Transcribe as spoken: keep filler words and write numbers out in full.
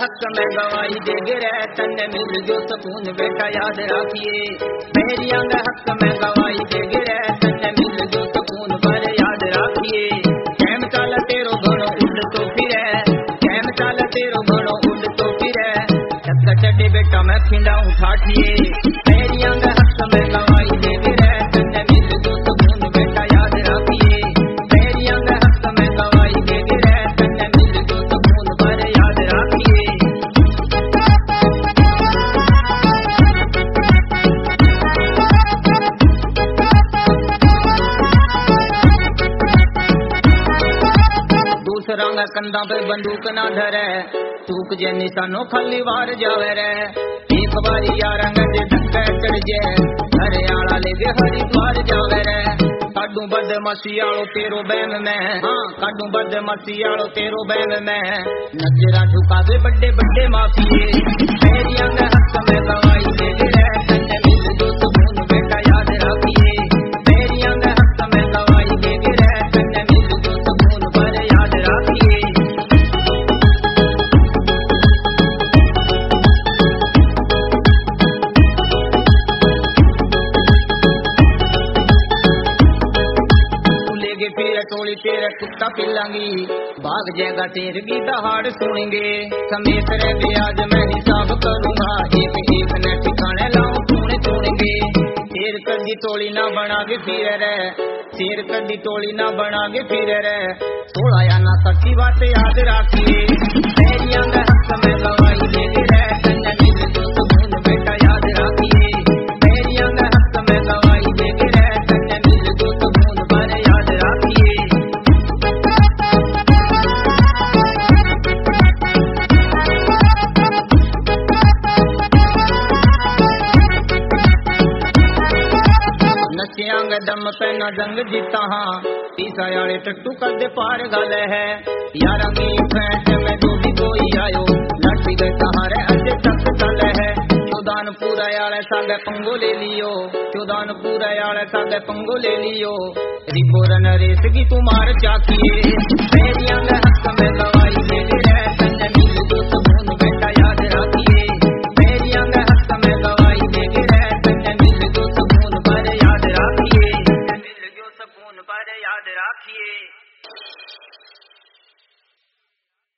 हक में गवाही दे गिरे तन्ने मिल जो सुकून बेटा याद रखिए। मेरी अंग हक में गवाही दे गिरे तन्ने मिल जो सुकून पर याद रखिए। कैम चाल तेरो घणो उड़ तो फिरे, कैम चाल तेरो घणो उड़ तो फिरे, चक्कर चढ़े बेटा मैं खिंडा उठाठिए। मेरी अंग हक में गवाही दे गिरे तन्ने मिल जो सुकून बेटा याद रखिए। मेरी अंग हक में गवाही दे गिरे तन्ने मिल जो सुकून पर याद रखिए। दूसरा कंधा पे बंदूक ना धरे, चूक जे निशानो खाली वार जावे रे। एक बारी यार जे धक्का चढ़ जे, हरे आला लेगे हरिद्वार जावे रे। काडू बदमाशी आलो तेरो बैन में, हाँ काडू बदमाशी आलो तेरो बैन में, नजरा झुका दे बड़े बड़े माफिए। मेरी अंग हक में गवाही दे गिरे तन्ने मिल जो सुकून बेटा याद रखिए। मेरी अंग हक में गवाही दे गिरे तन्ने मिल जो सुकून पर याद रखिए। टोली तेरे कुत्ता पिलांगी, भाग जाएगा तेर की दहाड़ सुनेंगे। समेत रह ब्याज मैं हिसाब करूंगा, एक एक न ठिकाने लाऊं टूने चुनेंगे। शेर कदी टोली ना बना के फिर रहे, शेर कदी टोली ना बना के फिर रहे, थोड़ा या ना सच्ची बात याद रखिए। मेरी अंग हक में गवाही दे गिरे तन्ने मिल जो सुकून बेटा याद रखिए। मेरी अंग हक में गवाही दे गिरे तन्ने मिल जो सुकून पर याद रखिए। नशियांग दम पे न जंग जीता हाँ, पीसा यारे टट्टू कर दे पार गल है। यारा की फैंट में जो भी कोई आयो, लटी गए सहारे अजे तक चल है। चौदान पूरा यारे सागे पंगो ले लियो, चौदान पूरा यारे सागे पंगो ले लियो। रिपोरन रेस की तुम्हार चाकिए। मेरी अंग हक में गवा